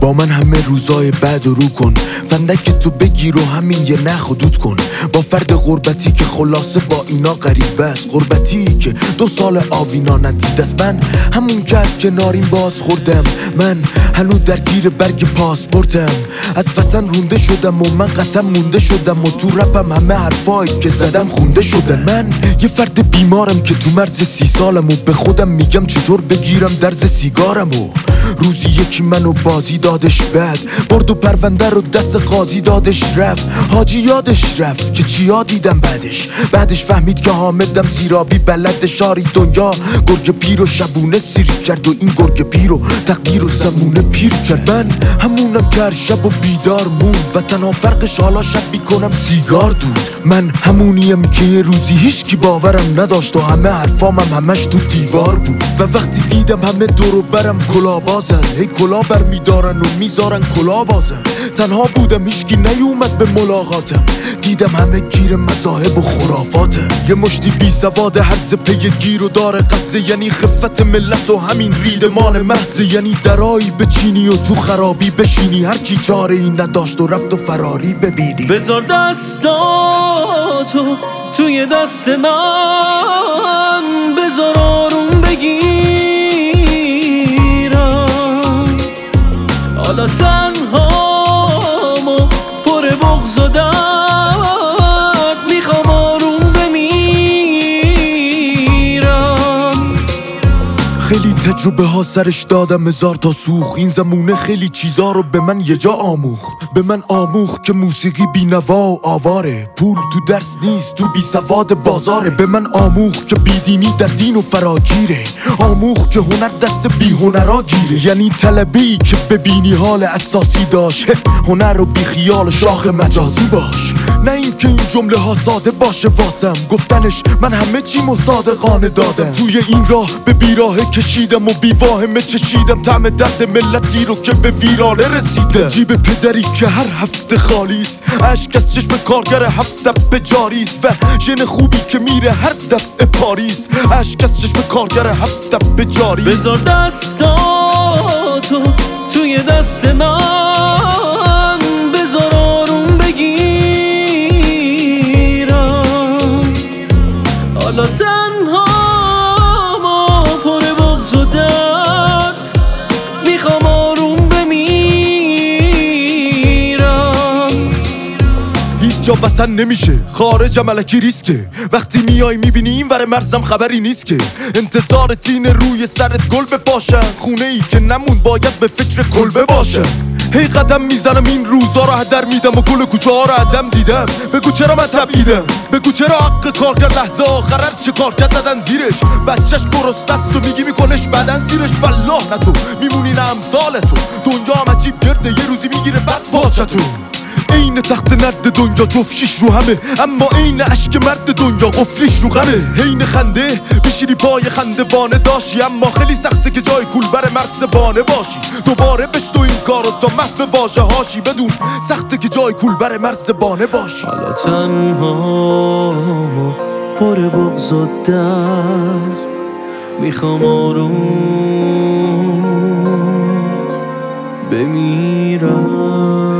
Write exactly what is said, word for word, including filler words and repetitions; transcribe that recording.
با من همه روزای بعد رو کن، فندک تو بگیر و همین یه نخ دود کن. با فرد غربتی که خلاصه با اینا غریب است، غربتی که دو سال آوینا ندید است. من همون کرد کناریم باز خوردم، من هنوز درگیر برگ پاسپورتم. از وطن رونده شدم و من قطعا مونده شدم و تو رپم همه حرفایی که زدم خونده شدن. من یه فرد بیمارم که تو مرز سی سالم و به خودم میگم چطور بگیرم درز سیگارم و روزی یکی منو بازی دادش بد، برد و پرونده رو دست قاضی دادش رفت. حاجی یادش رفت که چیا دیدم بعدش بعدش فهمید که حامدم زیرابی بلد شاری دنیا گرگ پیر و شبونه سیر کرد و این گرگ پیر و تقدیر و زمونه پیر کرد. من همونم که هر شب و بیدار مون و تنها فرقش حالا شب بیکنم سیگار دود. من همونیم که یه روزی هیچکی باورم نداشت و همه حرفامم همش تو دیوار بود و وقتی دیدم همه دورو برم کلا بازن، هی کلا بر میدارن و میذارن کلا بازن. تنها بودم هیچکی نیومد به ملاقاتم، دیدم همه گیر مذاهب و خرافاتم. یه مشتی بی سواد هرز پی گیر و داره قصه، یعنی خفت ملت و همین ریدمان محضه. یعنی درایی بچینی و تو خرابی بشینی، هر کی چاره ای نداشت و رفت و فراری ببینی. بذار دستاتو توی دست من، بذار آروم بگیرم. حالا تنهامو پر بغض و درد، میخوام آروم بمیرم. خیلی تجربه ها سرش دادم هزار تا سوخ، این زمونه خیلی چیزا رو به من یه جا آموخت. به من آموخت که موسیقی بی نوا و آواره، پول تو درس نیست تو بی سواد بازاره. به من آموخت که بیدینی در دین و فراگیره، آموخت که هنر دست بی هنرا گیره. یعنی طلبی که ببینی حال اساسی داشت، هنر رو بی خیال شاخ مجازی باش. نه اینکه این جمله ها ساده باشه واسم گفتنش، من همه چیمو صادقانه دادم. توی این راه به بیراه کشیدم و بی واهمه چشیدم طعم درد ملتی رو که به ویرانه رسیده. جیب پدری که هر هفته خالیست، اشک از چشم کارگر هفت دفعه جاریست و ژن خوبی که میره هر دفعه پاریس، اشک از چشم کارگر هفت دفعه جاریست. بذار دستاتو توی دست من، بذار آروم بگیرم. حالا تنهامو پر بغض و درد، میخوام آروم بمیرم. هیچ جا وطن نمیشه، خارجم الکی ریسکه. وقتی میای میبینی این ور مرزم خبری نیست که انتظار تین روی سرت گل بپاشن، خونه ای که نمون باید به فکر کلبه باشن. هی قدم میزنم این روزا رو هدر میدم و گل کوچه ها رو عدم دیدم. بگو چرا من تبعیدم، بگو چرا حق کارگر لحظه آخر هر چه کار کرد زدن زیرش. بچهش گرست است و میگی میکنش بدن سیرش. فلاح نه تو میمونی نه امثال تو، دنیا هم عجیب گرده یه روزی میگیره بد پاچتون. این تخت نرد دنیا جفشیش رو همه، اما این عشق مرد دنیا قفلیش رو غمه. حین خنده بشیری پای خنده وانه داشی، اما خیلی سخته که جای کول بر مرز بانه باشی. دوباره بشتو این کارو تا محو واژه هاشی، بدون سخته که جای کول بر مرز بانه باشی. حالا تنهامو پر بغض و درد، میخوام آروم بمیرم.